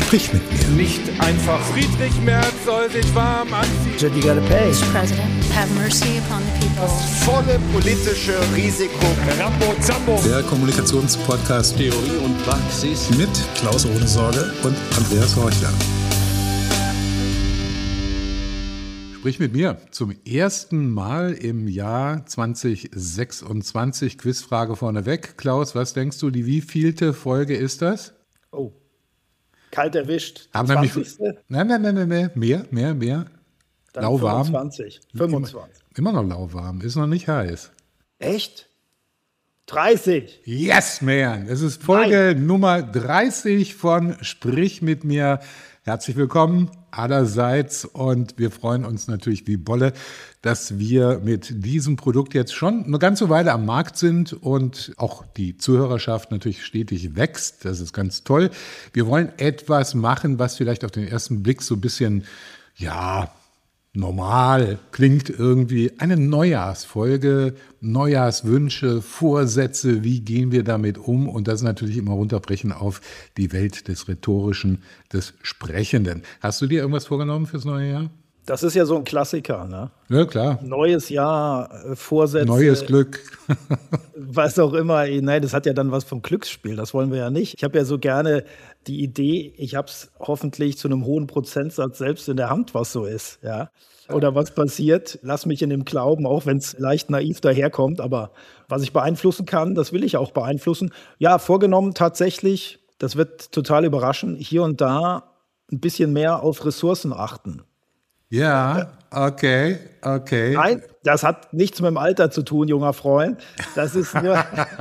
Sprich mit mir. Nicht einfach. Friedrich Merz soll sich warm anziehen. You gotta pay. Mr. President, have mercy upon the people. Das volle politische Risiko. Rambo Zambo. Der Kommunikationspodcast Theorie und Praxis mit Klaus Ohnesorge und Andreas Horchler. Sprich mit mir zum ersten Mal im Jahr 2026. Quizfrage vorneweg. Klaus, was denkst du, die wievielte Folge ist das? Oh, kalt erwischt. Aber nämlich, 20. nein, mehr. Dann Lauwarm. 25. Immer noch lauwarm, ist noch nicht heiß. Echt? 30. Yes, man! Es ist Folge Nummer 30 von Sprich mit mir. Herzlich willkommen allerseits und wir freuen uns natürlich wie Bolle, dass wir mit diesem Produkt jetzt schon eine ganze Weile am Markt sind und auch die Zuhörerschaft natürlich stetig wächst. Das ist ganz toll. Wir wollen etwas machen, was vielleicht auf den ersten Blick so ein bisschen, normal klingt irgendwie. Eine Neujahrsfolge, Neujahrswünsche, Vorsätze, wie gehen wir damit um? Und das natürlich immer runterbrechen auf die Welt des Rhetorischen, des Sprechenden. Hast du dir irgendwas vorgenommen fürs neue Jahr? Das ist ja so ein Klassiker, ne? Ja, klar. Neues Jahr, Vorsätze. Neues Glück. Was auch immer. Nein, das hat ja dann was vom Glücksspiel. Das wollen wir ja nicht. Ich habe ja so gerne die Idee, ich habe es hoffentlich zu einem hohen Prozentsatz selbst in der Hand, was so ist, ja. Oder was passiert. Lass mich in dem Glauben, auch wenn es leicht naiv daherkommt. Aber was ich beeinflussen kann, das will ich auch beeinflussen. Ja, vorgenommen tatsächlich, das wird total überraschen, hier und da ein bisschen mehr auf Ressourcen achten. Ja, okay. Nein, das hat nichts mit dem Alter zu tun, junger Freund. Das ist nur.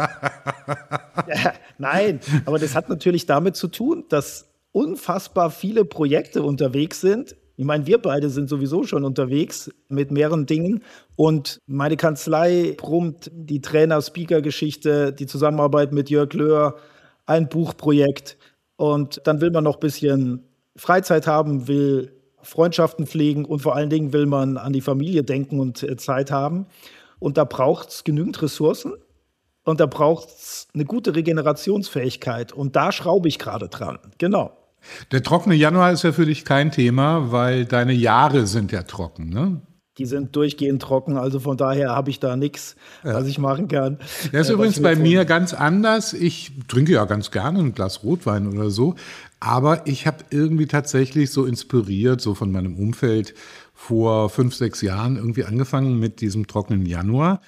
Nein, aber das hat natürlich damit zu tun, dass unfassbar viele Projekte unterwegs sind. Ich meine, wir beide sind sowieso schon unterwegs mit mehreren Dingen. Und meine Kanzlei brummt, die Trainer-Speaker-Geschichte, die Zusammenarbeit mit Jörg Löhr, ein Buchprojekt. Und dann will man noch ein bisschen Freizeit haben, will Freundschaften pflegen und vor allen Dingen will man an die Familie denken und Zeit haben. Und da braucht es genügend Ressourcen und da braucht es eine gute Regenerationsfähigkeit. Und da schraube ich gerade dran. Genau. Der trockene Januar ist ja für dich kein Thema, weil deine Jahre sind ja trocken, ne? Die sind durchgehend trocken, also von daher habe ich da nichts, was ich machen kann. Das ist übrigens bei mir ganz anders. Ich trinke ja ganz gerne ein Glas Rotwein oder so, aber ich habe irgendwie tatsächlich so inspiriert, so von meinem Umfeld vor 5, 6 Jahren irgendwie angefangen mit diesem trockenen Januar.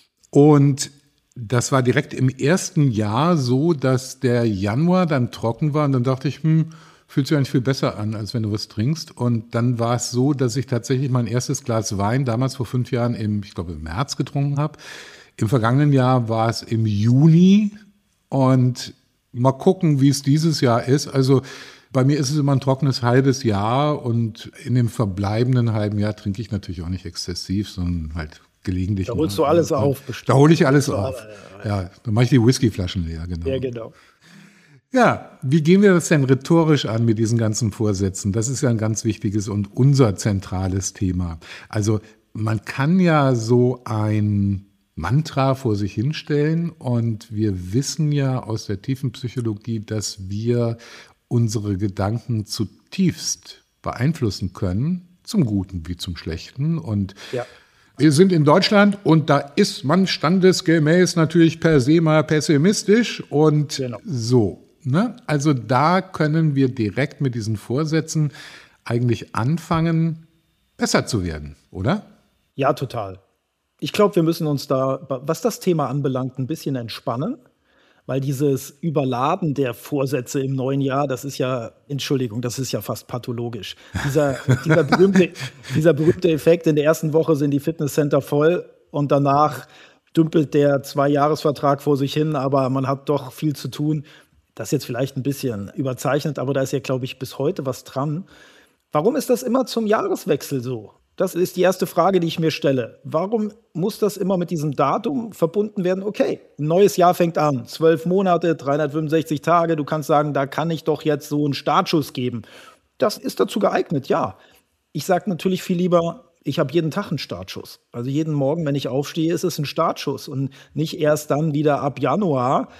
Und das war direkt im ersten Jahr so, dass der Januar dann trocken war und dann dachte ich, fühlt sich eigentlich viel besser an, als wenn du was trinkst. Und dann war es so, dass ich tatsächlich mein erstes Glas Wein damals vor 5 Jahren im März getrunken habe. Im vergangenen Jahr war es im Juni und mal gucken, wie es dieses Jahr ist. Also bei mir ist es immer ein trockenes halbes Jahr und in dem verbleibenden halben Jahr trinke ich natürlich auch nicht exzessiv, sondern halt gelegentlich. Da holst du alles auf. Bestimmt. Da hole ich alles auf. Ja, dann mache ich die Whiskyflaschen leer, genau. Ja, genau. Ja, wie gehen wir das denn rhetorisch an mit diesen ganzen Vorsätzen? Das ist ja ein ganz wichtiges und unser zentrales Thema. Also man kann ja so ein Mantra vor sich hinstellen und wir wissen ja aus der tiefen Psychologie, dass wir unsere Gedanken zutiefst beeinflussen können, zum Guten wie zum Schlechten. Und wir sind in Deutschland und da ist man standesgemäß natürlich per se mal pessimistisch und so. Ne? Also da können wir direkt mit diesen Vorsätzen eigentlich anfangen, besser zu werden, oder? Ja, total. Ich glaube, wir müssen uns da, was das Thema anbelangt, ein bisschen entspannen, weil dieses Überladen der Vorsätze im neuen Jahr, das ist ja, Entschuldigung, das ist ja fast pathologisch. Dieser berühmte Effekt, in der ersten Woche sind die Fitnesscenter voll und danach dümpelt der 2-Jahres-Vertrag vor sich hin, aber man hat doch viel zu tun. Das ist jetzt vielleicht ein bisschen überzeichnet, aber da ist ja, glaube ich, bis heute was dran. Warum ist das immer zum Jahreswechsel so? Das ist die erste Frage, die ich mir stelle. Warum muss das immer mit diesem Datum verbunden werden? Okay, ein neues Jahr fängt an, 12 Monate, 365 Tage. Du kannst sagen, da kann ich doch jetzt so einen Startschuss geben. Das ist dazu geeignet, ja. Ich sage natürlich viel lieber, ich habe jeden Tag einen Startschuss. Also jeden Morgen, wenn ich aufstehe, ist es ein Startschuss und nicht erst dann wieder ab Januar.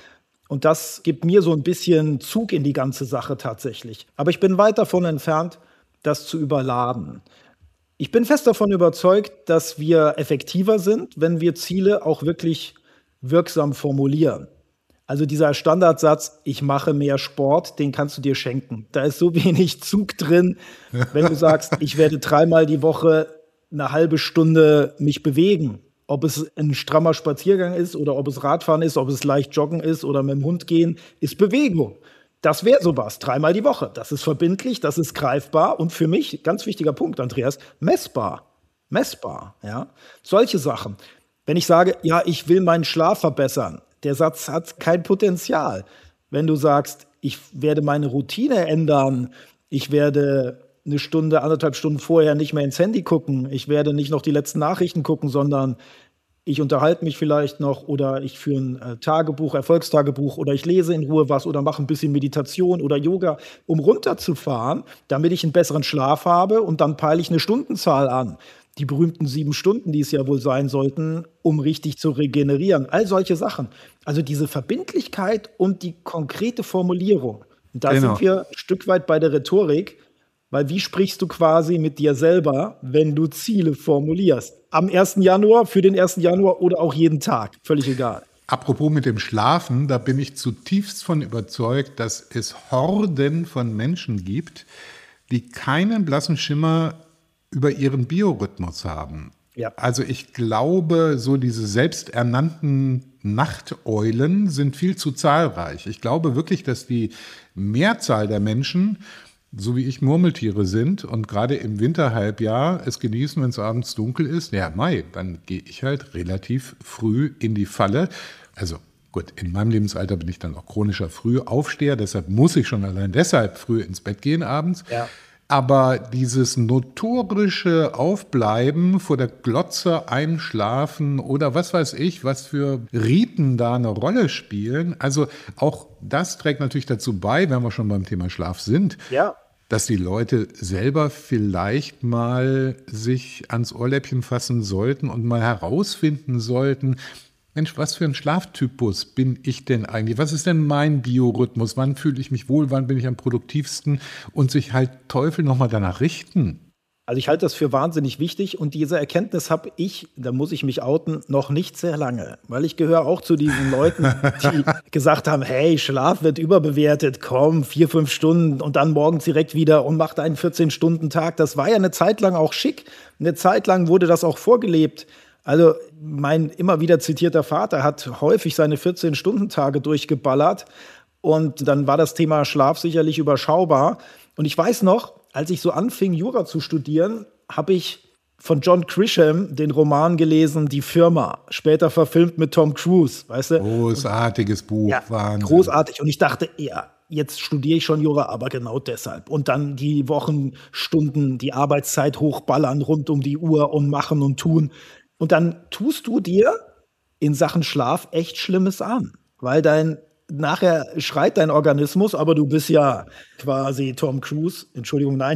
Und das gibt mir so ein bisschen Zug in die ganze Sache tatsächlich. Aber ich bin weit davon entfernt, das zu überladen. Ich bin fest davon überzeugt, dass wir effektiver sind, wenn wir Ziele auch wirklich wirksam formulieren. Also dieser Standardsatz, ich mache mehr Sport, den kannst du dir schenken. Da ist so wenig Zug drin, wenn du sagst, ich werde 3-mal die Woche eine halbe Stunde mich bewegen. Ob es ein strammer Spaziergang ist oder ob es Radfahren ist, ob es leicht Joggen ist oder mit dem Hund gehen, ist Bewegung. Das wäre sowas, 3-mal die Woche. Das ist verbindlich, das ist greifbar und für mich, ganz wichtiger Punkt, Andreas, messbar. Messbar, ja. Solche Sachen. Wenn ich sage, ja, ich will meinen Schlaf verbessern, der Satz hat kein Potenzial. Wenn du sagst, ich werde meine Routine ändern, ich werde eine Stunde, 1,5 Stunden vorher nicht mehr ins Handy gucken, ich werde nicht noch die letzten Nachrichten gucken, sondern ich unterhalte mich vielleicht noch oder ich führe ein Tagebuch, Erfolgstagebuch oder ich lese in Ruhe was oder mache ein bisschen Meditation oder Yoga, um runterzufahren, damit ich einen besseren Schlaf habe und dann peile ich eine Stundenzahl an. Die berühmten 7 Stunden, die es ja wohl sein sollten, um richtig zu regenerieren. All solche Sachen. Also diese Verbindlichkeit und die konkrete Formulierung. Und da sind wir ein Stück weit bei der Rhetorik, weil wie sprichst du quasi mit dir selber, wenn du Ziele formulierst? Am 1. Januar, für den 1. Januar oder auch jeden Tag, völlig egal. Apropos mit dem Schlafen, da bin ich zutiefst von überzeugt, dass es Horden von Menschen gibt, die keinen blassen Schimmer über ihren Biorhythmus haben. Ja. Also ich glaube, so diese selbsternannten Nachteulen sind viel zu zahlreich. Ich glaube wirklich, dass die Mehrzahl der Menschen, so wie ich, Murmeltiere sind und gerade im Winterhalbjahr es genießen, wenn es abends dunkel ist. Ja, Mai, dann gehe ich halt relativ früh in die Falle. Also gut, in meinem Lebensalter bin ich dann auch chronischer Frühaufsteher, deshalb muss ich schon allein deshalb früh ins Bett gehen abends. Ja. Aber dieses notorische Aufbleiben, vor der Glotze einschlafen oder was weiß ich, was für Riten da eine Rolle spielen, also auch das trägt natürlich dazu bei, wenn wir schon beim Thema Schlaf sind, Ja. dass die Leute selber vielleicht mal sich ans Ohrläppchen fassen sollten und mal herausfinden sollten, Mensch, was für ein Schlaftypus bin ich denn eigentlich? Was ist denn mein Biorhythmus? Wann fühle ich mich wohl? Wann bin ich am produktivsten? Und sich halt Teufel nochmal danach richten. Also ich halte das für wahnsinnig wichtig und diese Erkenntnis habe ich, da muss ich mich outen, noch nicht sehr lange. Weil ich gehöre auch zu diesen Leuten, die gesagt haben, hey, Schlaf wird überbewertet, komm, 4-5 Stunden und dann morgens direkt wieder und macht einen 14-Stunden-Tag. Das war ja eine Zeit lang auch schick. Eine Zeit lang wurde das auch vorgelebt. Also mein immer wieder zitierter Vater hat häufig seine 14-Stunden-Tage durchgeballert und dann war das Thema Schlaf sicherlich überschaubar. Und ich weiß noch, als ich so anfing, Jura zu studieren, habe ich von John Grisham den Roman gelesen, Die Firma, später verfilmt mit Tom Cruise, weißt du? Großartiges Buch, Ja, Wahnsinn. großartig. Und ich dachte, ja, jetzt studiere ich schon Jura, aber genau deshalb. Und dann die Wochenstunden, die Arbeitszeit hochballern rund um die Uhr und machen und tun. Und dann tust du dir in Sachen Schlaf echt Schlimmes an, weil nachher schreit dein Organismus, aber du bist ja quasi Tom Cruise. Entschuldigung, nein,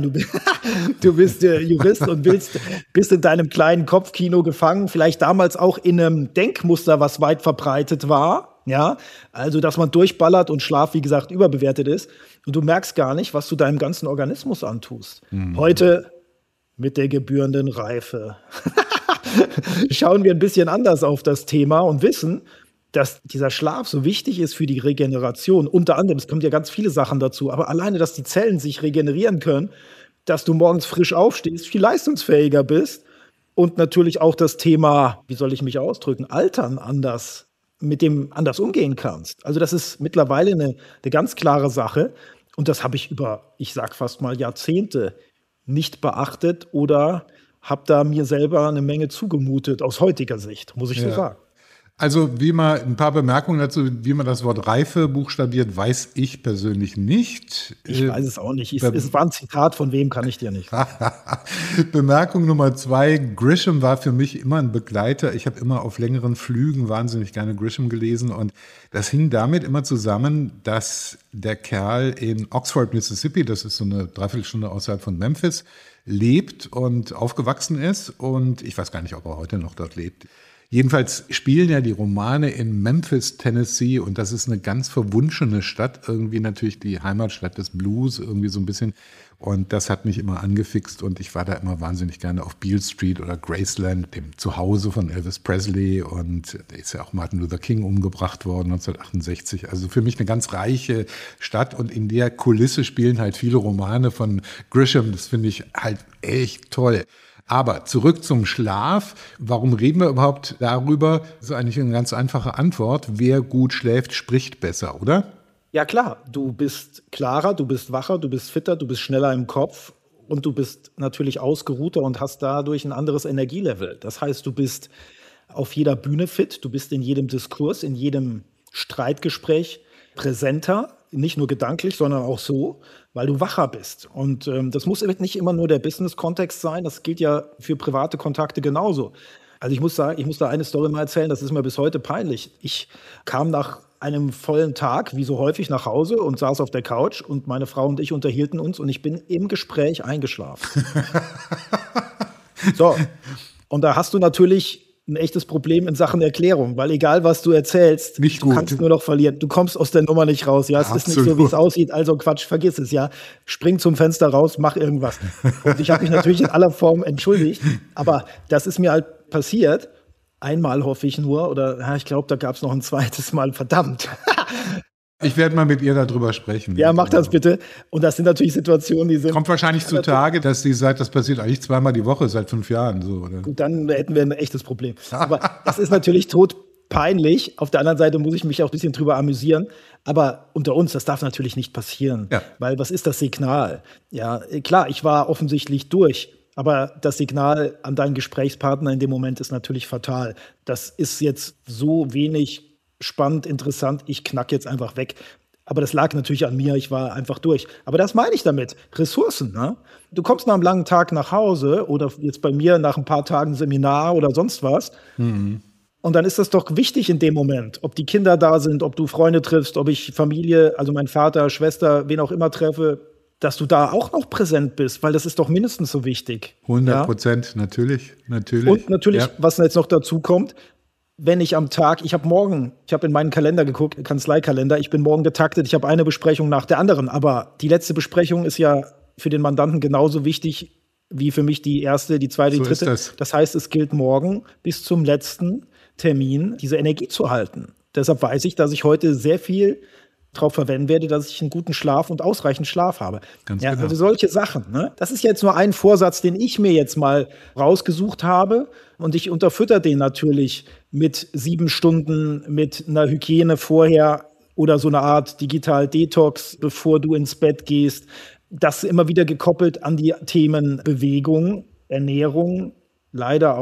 du bist Jurist und bist in deinem kleinen Kopfkino gefangen, vielleicht damals auch in einem Denkmuster, was weit verbreitet war. Ja, also dass man durchballert und Schlaf, wie gesagt, überbewertet ist. Und du merkst gar nicht, was du deinem ganzen Organismus antust. Heute mit der gebührenden Reife schauen wir ein bisschen anders auf das Thema und wissen, dass dieser Schlaf so wichtig ist für die Regeneration. Unter anderem, es kommen ja ganz viele Sachen dazu, aber alleine, dass die Zellen sich regenerieren können, dass du morgens frisch aufstehst, viel leistungsfähiger bist und natürlich auch das Thema, wie soll ich mich ausdrücken, Altern anders, mit dem anders umgehen kannst. Also das ist mittlerweile eine ganz klare Sache und das habe ich über, ich sag fast mal Jahrzehnte nicht beachtet oder habe da mir selber eine Menge zugemutet, aus heutiger Sicht, muss ich so sagen. Also ein paar Bemerkungen dazu, wie man das Wort Reife buchstabiert, weiß ich persönlich nicht. Ich weiß es auch nicht. Es war ein Zitat, von wem kann ich dir nicht. Bemerkung Nummer 2, Grisham war für mich immer ein Begleiter. Ich habe immer auf längeren Flügen wahnsinnig gerne Grisham gelesen und das hing damit immer zusammen, dass der Kerl in Oxford, Mississippi, das ist so eine Dreiviertelstunde außerhalb von Memphis, lebt und aufgewachsen ist und ich weiß gar nicht, ob er heute noch dort lebt. Jedenfalls spielen ja die Romane in Memphis, Tennessee, und das ist eine ganz verwunschene Stadt, irgendwie natürlich die Heimatstadt des Blues, irgendwie so ein bisschen. Und das hat mich immer angefixt und ich war da immer wahnsinnig gerne auf Beale Street oder Graceland, dem Zuhause von Elvis Presley, und da ist ja auch Martin Luther King umgebracht worden 1968. Also für mich eine ganz reiche Stadt, und in der Kulisse spielen halt viele Romane von Grisham. Das finde ich halt echt toll. Aber zurück zum Schlaf. Warum reden wir überhaupt darüber? Das ist eigentlich eine ganz einfache Antwort. Wer gut schläft, spricht besser, oder? Ja klar, du bist klarer, du bist wacher, du bist fitter, du bist schneller im Kopf und du bist natürlich ausgeruhter und hast dadurch ein anderes Energielevel. Das heißt, du bist auf jeder Bühne fit, du bist in jedem Diskurs, in jedem Streitgespräch präsenter, nicht nur gedanklich, sondern auch so, weil du wacher bist. Und das muss nicht immer nur der Business-Kontext sein, das gilt ja für private Kontakte genauso. Also ich muss da eine Story mal erzählen, das ist mir bis heute peinlich. Ich kam nach einem vollen Tag, wie so häufig, nach Hause und saß auf der Couch und meine Frau und ich unterhielten uns und ich bin im Gespräch eingeschlafen. So, und da hast du natürlich ein echtes Problem in Sachen Erklärung, weil egal, was du erzählst, du kannst nur noch verlieren. Du kommst aus der Nummer nicht raus. Ja, es ist nicht so, wie es aussieht. Also Quatsch, vergiss es, ja. Spring zum Fenster raus, mach irgendwas. Und ich habe mich natürlich in aller Form entschuldigt, aber das ist mir halt passiert. Einmal hoffe ich nur, oder ja, ich glaube, da gab es noch ein zweites Mal, verdammt. Ich werde mal mit ihr darüber sprechen. Ja, mach das bitte. Und das sind natürlich Situationen, die sind... Kommt wahrscheinlich zutage, dass sie sagt, das passiert eigentlich zweimal die Woche seit 5 Jahren. So, oder? Gut, dann hätten wir ein echtes Problem. Aber das ist natürlich todpeinlich. Auf der anderen Seite muss ich mich auch ein bisschen drüber amüsieren. Aber unter uns, das darf natürlich nicht passieren. Ja. Weil was ist das Signal? Ja, klar, ich war offensichtlich durch. Aber das Signal an deinen Gesprächspartner in dem Moment ist natürlich fatal. Das ist jetzt so wenig spannend, interessant, ich knack jetzt einfach weg. Aber das lag natürlich an mir, ich war einfach durch. Aber das meine ich damit, Ressourcen. Ne? Du kommst nach einem langen Tag nach Hause oder jetzt bei mir nach ein paar Tagen Seminar oder sonst was. Mhm. Und dann ist das doch wichtig in dem Moment, ob die Kinder da sind, ob du Freunde triffst, ob ich Familie, also mein Vater, Schwester, wen auch immer treffe, dass du da auch noch präsent bist, weil das ist doch mindestens so wichtig. 100%, ja? Natürlich. Und natürlich, ja. Was jetzt noch dazu kommt, wenn ich am Tag, ich habe in meinen Kalender geguckt, Kanzleikalender, ich bin morgen getaktet, ich habe eine Besprechung nach der anderen, aber die letzte Besprechung ist ja für den Mandanten genauso wichtig wie für mich die erste, die zweite, die dritte. Das heißt, es gilt morgen bis zum letzten Termin diese Energie zu halten. Deshalb weiß ich, dass ich heute sehr viel darauf verwenden werde, dass ich einen guten Schlaf und ausreichend Schlaf habe. Ganz genau. Also solche Sachen. Ne? Das ist jetzt nur ein Vorsatz, den ich mir jetzt mal rausgesucht habe. Und ich unterfütter den natürlich mit 7 Stunden, mit einer Hygiene vorher oder so eine Art Digital-Detox, bevor du ins Bett gehst. Das immer wieder gekoppelt an die Themen Bewegung, Ernährung, leider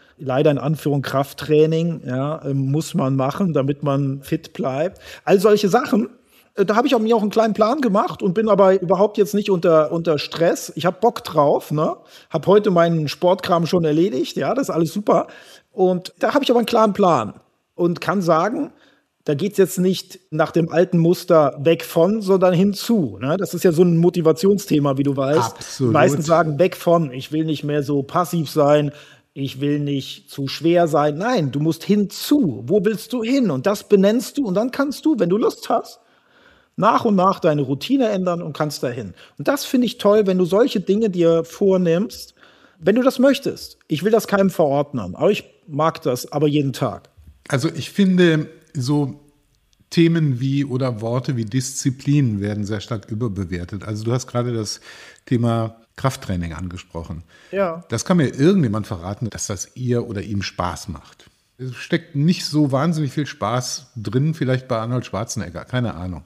in Anführung Krafttraining, ja, muss man machen, damit man fit bleibt. All solche Sachen. Da habe ich mir auch einen kleinen Plan gemacht und bin aber überhaupt jetzt nicht unter Stress. Ich habe Bock drauf, ne? Habe heute meinen Sportkram schon erledigt, ja, das ist alles super. Und da habe ich aber einen klaren Plan und kann sagen, da geht es jetzt nicht nach dem alten Muster weg von, sondern hinzu. Ne? Das ist ja so ein Motivationsthema, wie du weißt. Absolut. Die meisten sagen weg von, ich will nicht mehr so passiv sein, ich will nicht zu schwer sein. Nein, du musst hinzu. Wo willst du hin? Und das benennst du und dann kannst du, wenn du Lust hast, nach und nach deine Routine ändern und kannst dahin. Und das finde ich toll, wenn du solche Dinge dir vornimmst, wenn du das möchtest. Ich will das keinem verordnen, aber ich mag das aber jeden Tag. Also ich finde, so Themen wie oder Worte wie Disziplin werden sehr stark überbewertet. Also du hast gerade das Thema Krafttraining angesprochen. Ja. Das kann mir irgendjemand verraten, dass das ihr oder ihm Spaß macht. Es steckt nicht so wahnsinnig viel Spaß drin, vielleicht bei Arnold Schwarzenegger, keine Ahnung.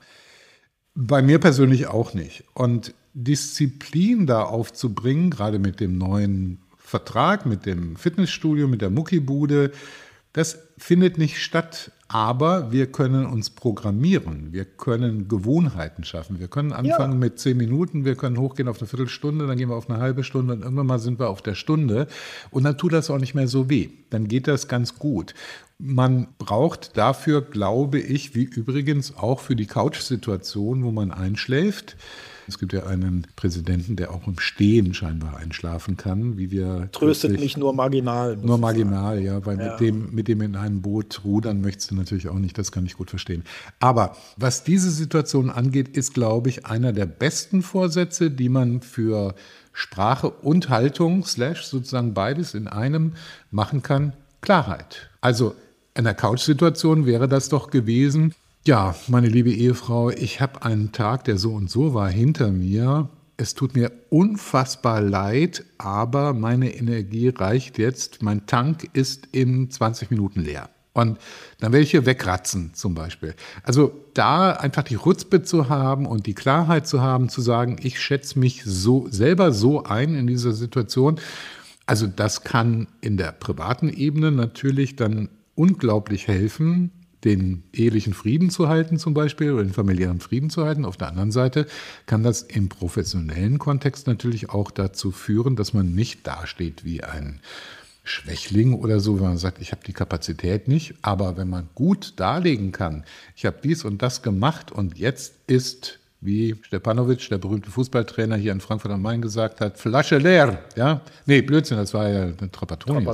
Bei mir persönlich auch nicht. Und Disziplin da aufzubringen, gerade mit dem neuen Vertrag, mit dem Fitnessstudio, mit der Muckibude, das findet nicht statt. Aber wir können uns programmieren, wir können Gewohnheiten schaffen. Wir können anfangen mit 10 Minuten, wir können hochgehen auf eine Viertelstunde, dann gehen wir auf eine halbe Stunde und irgendwann mal sind wir auf der Stunde. Und dann tut das auch nicht mehr so weh. Dann geht das ganz gut. Man braucht dafür, glaube ich, wie übrigens auch für die Couch-Situation, wo man einschläft, Es gibt ja einen Präsidenten, der auch im Stehen scheinbar einschlafen kann, wie wir Tröstet mich nur marginal. Nur marginal, ja, weil mit dem in einem Boot rudern möchtest du natürlich auch nicht, das kann ich gut verstehen. Aber was diese Situation angeht, ist, glaube ich, einer der besten Vorsätze, die man für Sprache und Haltung, / sozusagen beides in einem machen kann, Klarheit. Also in der Couch-Situation wäre das doch gewesen, ja, meine liebe Ehefrau, ich habe einen Tag, der so und so war, hinter mir. Es tut mir unfassbar leid, aber meine Energie reicht jetzt. Mein Tank ist in 20 Minuten leer. Und dann werde ich hier wegratzen zum Beispiel. Also da einfach die Chutzpe zu haben und die Klarheit zu haben, zu sagen, ich schätze mich so selber so ein in dieser Situation. Also das kann in der privaten Ebene natürlich dann unglaublich helfen, den ehelichen Frieden zu halten zum Beispiel oder den familiären Frieden zu halten. Auf der anderen Seite kann das im professionellen Kontext natürlich auch dazu führen, dass man nicht dasteht wie ein Schwächling oder so, wenn man sagt, ich habe die Kapazität nicht. Aber wenn man gut darlegen kann, ich habe dies und das gemacht und jetzt ist, wie Stepanovic, der berühmte Fußballtrainer hier in Frankfurt am Main gesagt hat, Flasche leer. Ja? Nee, Blödsinn, das war ja Trapattoni.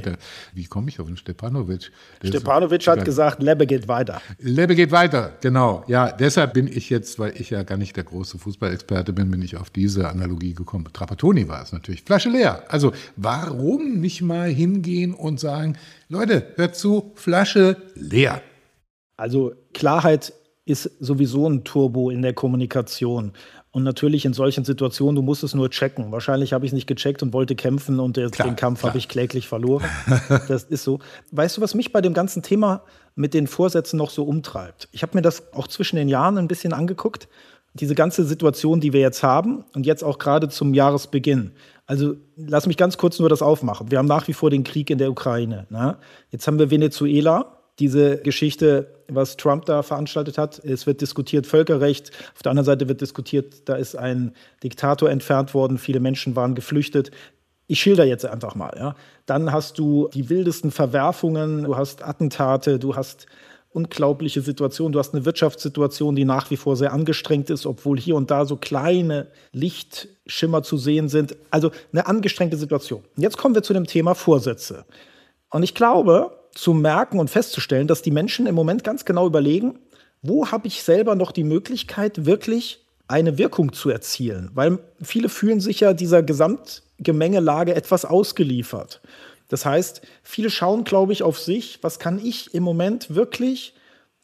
Wie komme ich auf den Stepanovic? Stepanovic hat gesagt, Lebbe geht weiter. Lebbe geht weiter, genau. Ja, deshalb bin ich jetzt, weil ich ja gar nicht der große Fußballexperte bin ich auf diese Analogie gekommen. Trapattoni war es natürlich. Flasche leer. Also warum nicht mal hingehen und sagen, Leute, hört zu, Flasche leer. Also Klarheit ist sowieso ein Turbo in der Kommunikation. Und natürlich in solchen Situationen, du musst es nur checken. Wahrscheinlich habe ich es nicht gecheckt und wollte kämpfen und den Kampf habe ich kläglich verloren. Das ist so. Weißt du, was mich bei dem ganzen Thema mit den Vorsätzen noch so umtreibt? Ich habe mir das auch zwischen den Jahren ein bisschen angeguckt. Diese ganze Situation, die wir jetzt haben und jetzt auch gerade zum Jahresbeginn. Also lass mich ganz kurz nur das aufmachen. Wir haben nach wie vor den Krieg in der Ukraine. Ne? Jetzt haben wir Venezuela. Diese Geschichte, was Trump da veranstaltet hat, es wird diskutiert Völkerrecht, auf der anderen Seite wird diskutiert, da ist ein Diktator entfernt worden, viele Menschen waren geflüchtet. Ich schilder jetzt einfach mal. Ja. Dann hast du die wildesten Verwerfungen, du hast Attentate, du hast unglaubliche Situationen, du hast eine Wirtschaftssituation, die nach wie vor sehr angestrengt ist, obwohl hier und da so kleine Lichtschimmer zu sehen sind. Also eine angestrengte Situation. Jetzt kommen wir zu dem Thema Vorsätze. Und ich glaube, zu merken und festzustellen, dass die Menschen im Moment ganz genau überlegen, wo habe ich selber noch die Möglichkeit, wirklich eine Wirkung zu erzielen? Weil viele fühlen sich ja dieser Gesamtgemengelage etwas ausgeliefert. Das heißt, viele schauen, glaube ich, auf sich, was kann ich im Moment wirklich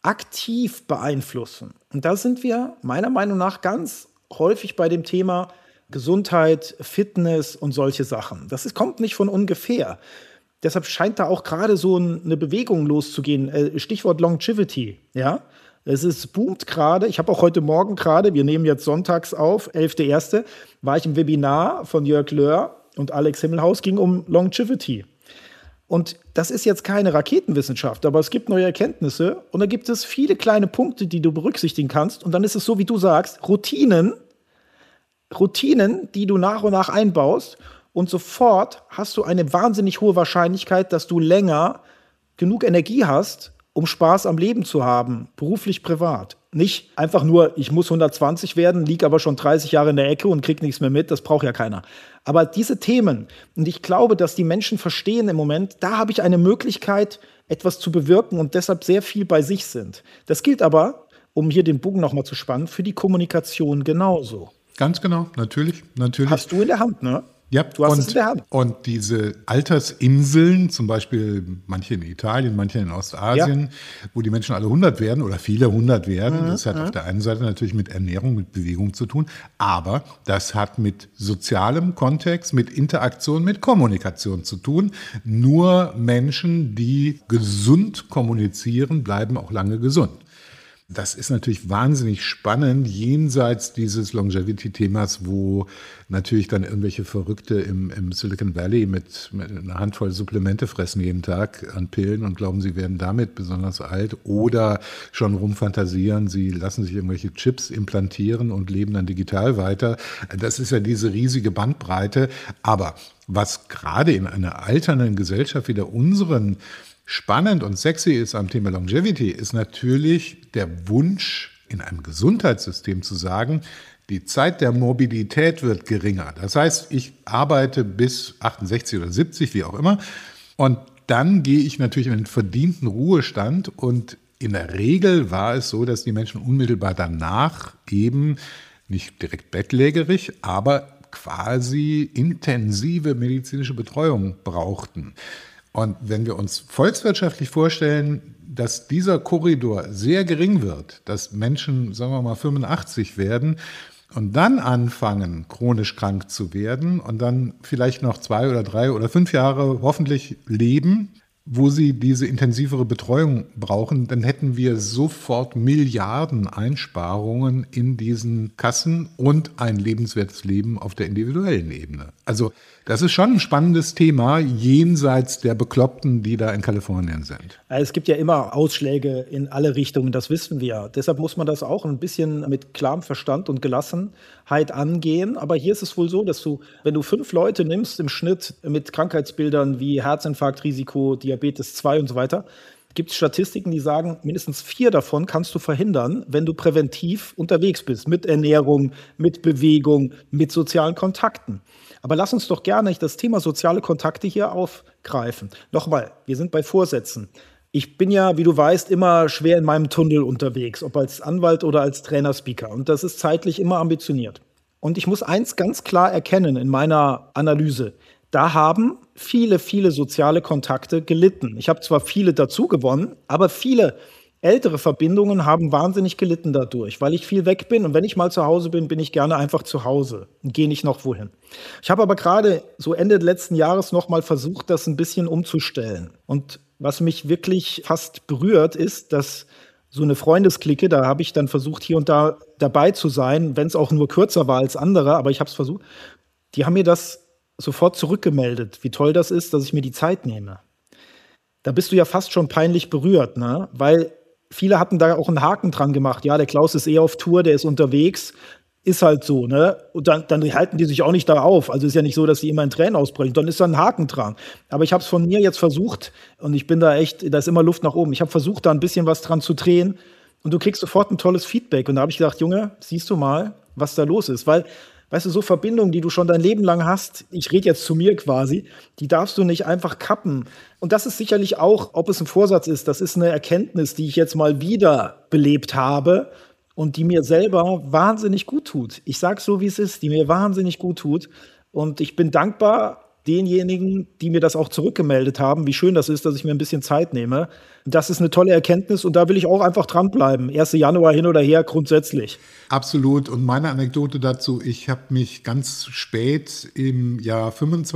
aktiv beeinflussen? Und da sind wir meiner Meinung nach ganz häufig bei dem Thema Gesundheit, Fitness und solche Sachen. Kommt nicht von ungefähr. Deshalb scheint da auch gerade so eine Bewegung loszugehen. Stichwort Longevity. Ja? Es boomt gerade. Ich habe auch heute Morgen gerade, wir nehmen jetzt sonntags auf, 11.01., war ich im Webinar von Jörg Löhr und Alex Himmelhaus, ging um Longevity. Und das ist jetzt keine Raketenwissenschaft, aber es gibt neue Erkenntnisse und da gibt es viele kleine Punkte, die du berücksichtigen kannst. Und dann ist es so, wie du sagst, Routinen, die du nach und nach einbaust. Und sofort hast du eine wahnsinnig hohe Wahrscheinlichkeit, dass du länger genug Energie hast, um Spaß am Leben zu haben, beruflich, privat. Nicht einfach nur, ich muss 120 werden, liege aber schon 30 Jahre in der Ecke und kriege nichts mehr mit, das braucht ja keiner. Aber diese Themen, und ich glaube, dass die Menschen verstehen im Moment, da habe ich eine Möglichkeit, etwas zu bewirken und deshalb sehr viel bei sich sind. Das gilt aber, um hier den Bogen nochmal zu spannen, für die Kommunikation genauso. Ganz genau, natürlich. Hast du in der Hand, ne? Ja, du hast es in der Hand. Und diese Altersinseln, zum Beispiel manche in Italien, manche in Ostasien, wo die Menschen alle 100 werden oder viele 100 werden, das hat auf der einen Seite natürlich mit Ernährung, mit Bewegung zu tun, aber das hat mit sozialem Kontext, mit Interaktion, mit Kommunikation zu tun. Nur Menschen, die gesund kommunizieren, bleiben auch lange gesund. Das ist natürlich wahnsinnig spannend, jenseits dieses Longevity-Themas, wo natürlich dann irgendwelche Verrückte im Silicon Valley mit einer Handvoll Supplemente fressen jeden Tag an Pillen und glauben, sie werden damit besonders alt oder schon rumfantasieren, sie lassen sich irgendwelche Chips implantieren und leben dann digital weiter. Das ist ja diese riesige Bandbreite. Aber was gerade in einer alternden Gesellschaft wie der unseren spannend und sexy ist am Thema Longevity, ist natürlich der Wunsch in einem Gesundheitssystem zu sagen, die Zeit der Morbidität wird geringer. Das heißt, ich arbeite bis 68 oder 70, wie auch immer, und dann gehe ich natürlich in den verdienten Ruhestand, und in der Regel war es so, dass die Menschen unmittelbar danach eben nicht direkt bettlägerig, aber quasi intensive medizinische Betreuung brauchten. Und wenn wir uns volkswirtschaftlich vorstellen, dass dieser Korridor sehr gering wird, dass Menschen, sagen wir mal, 85 werden und dann anfangen, chronisch krank zu werden und dann vielleicht noch 2 oder 3 oder 5 Jahre hoffentlich leben, wo sie diese intensivere Betreuung brauchen, dann hätten wir sofort Milliarden Einsparungen in diesen Kassen und ein lebenswertes Leben auf der individuellen Ebene. Also das ist schon ein spannendes Thema, jenseits der Bekloppten, die da in Kalifornien sind. Es gibt ja immer Ausschläge in alle Richtungen, das wissen wir. Deshalb muss man das auch ein bisschen mit klarem Verstand und Gelassenheit angehen. Aber hier ist es wohl so, dass du, wenn du 5 Leute nimmst im Schnitt mit Krankheitsbildern wie Herzinfarktrisiko, Diabetes 2 und so weiter, gibt es Statistiken, die sagen, mindestens 4 davon kannst du verhindern, wenn du präventiv unterwegs bist, mit Ernährung, mit Bewegung, mit sozialen Kontakten. Aber lass uns doch gerne das Thema soziale Kontakte hier aufgreifen. Nochmal, wir sind bei Vorsätzen. Ich bin ja, wie du weißt, immer schwer in meinem Tunnel unterwegs, ob als Anwalt oder als Trainer-Speaker. Und das ist zeitlich immer ambitioniert. Und ich muss eins ganz klar erkennen in meiner Analyse. Da haben viele, viele soziale Kontakte gelitten. Ich habe zwar viele dazu gewonnen, aber viele ältere Verbindungen haben wahnsinnig gelitten dadurch, weil ich viel weg bin. Und wenn ich mal zu Hause bin, bin ich gerne einfach zu Hause und gehe nicht noch wohin. Ich habe aber gerade so Ende letzten Jahres noch mal versucht, das ein bisschen umzustellen. Und was mich wirklich fast berührt, ist, dass so eine Freundesklicke, da habe ich dann versucht, hier und da dabei zu sein, wenn es auch nur kürzer war als andere, aber ich habe es versucht. Die haben mir das sofort zurückgemeldet, wie toll das ist, dass ich mir die Zeit nehme. Da bist du ja fast schon peinlich berührt, ne? Weil viele hatten da auch einen Haken dran gemacht. Ja, der Klaus ist auf Tour, der ist unterwegs, ist halt so, ne? Und dann halten die sich auch nicht da auf. Also ist ja nicht so, dass die immer in Tränen ausbrechen. Dann ist da ein Haken dran. Aber ich habe es von mir jetzt versucht und ich bin da echt, da ist immer Luft nach oben. Ich habe versucht, da ein bisschen was dran zu drehen und du kriegst sofort ein tolles Feedback. Und da habe ich gedacht, Junge, siehst du mal, was da los ist. Weil, weißt du, so Verbindungen, die du schon dein Leben lang hast, ich rede jetzt zu mir quasi, die darfst du nicht einfach kappen. Und das ist sicherlich auch, ob es ein Vorsatz ist, das ist eine Erkenntnis, die ich jetzt mal wieder belebt habe und die mir selber wahnsinnig gut tut. Ich sage so, wie es ist, die mir wahnsinnig gut tut. Und ich bin dankbar denjenigen, die mir das auch zurückgemeldet haben, wie schön das ist, dass ich mir ein bisschen Zeit nehme. Das ist eine tolle Erkenntnis und da will ich auch einfach dranbleiben. 1. Januar hin oder her grundsätzlich. Absolut. Und meine Anekdote dazu, ich habe mich ganz spät im Jahr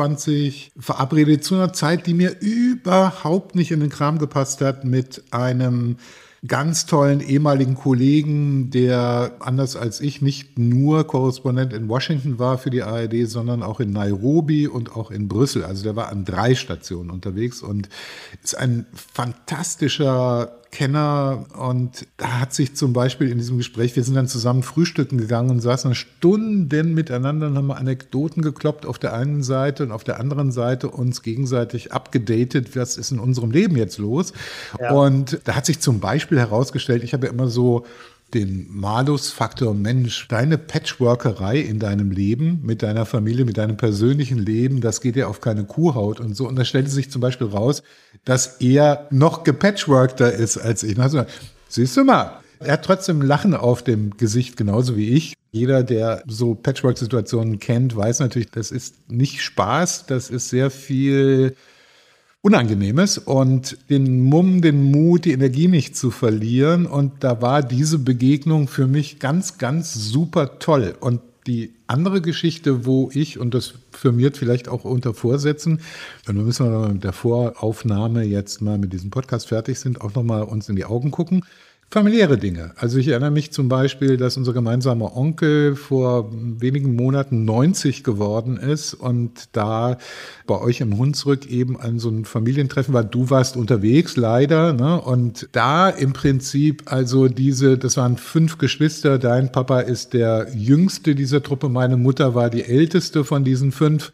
25 verabredet zu einer Zeit, die mir überhaupt nicht in den Kram gepasst hat, mit einem ganz tollen ehemaligen Kollegen, der anders als ich nicht nur Korrespondent in Washington war für die ARD, sondern auch in Nairobi und auch in Brüssel. Also der war an 3 Stationen unterwegs und ist ein fantastischer Kenner. Und da hat sich zum Beispiel in diesem Gespräch, wir sind dann zusammen frühstücken gegangen und saßen Stunden miteinander und haben Anekdoten gekloppt auf der einen Seite und auf der anderen Seite uns gegenseitig abgedatet, was ist in unserem Leben jetzt los. Ja. Und da hat sich zum Beispiel herausgestellt, ich habe ja immer so den Malus-Faktor Mensch, deine Patchworkerei in deinem Leben, mit deiner Familie, mit deinem persönlichen Leben, das geht ja auf keine Kuhhaut und so. Und da stellte sich zum Beispiel raus, dass er noch gepatchworkter ist als ich. Also, siehst du mal, er hat trotzdem Lachen auf dem Gesicht, genauso wie ich. Jeder, der so Patchwork-Situationen kennt, weiß natürlich, das ist nicht Spaß, das ist sehr viel Unangenehmes und den Mumm, den Mut, die Energie nicht zu verlieren. Und da war diese Begegnung für mich ganz, ganz super toll. Und die andere Geschichte, wo ich, und das firmiert vielleicht auch unter Vorsätzen, und wir müssen mit der Voraufnahme jetzt mal mit diesem Podcast fertig sind, auch nochmal uns in die Augen gucken. Familiäre Dinge. Also ich erinnere mich zum Beispiel, dass unser gemeinsamer Onkel vor wenigen Monaten 90 geworden ist und da bei euch im Hunsrück eben an so ein Familientreffen war. Du warst unterwegs, leider, ne? Und da im Prinzip also das waren 5 Geschwister. Dein Papa ist der jüngste dieser Truppe. Meine Mutter war die älteste von diesen 5.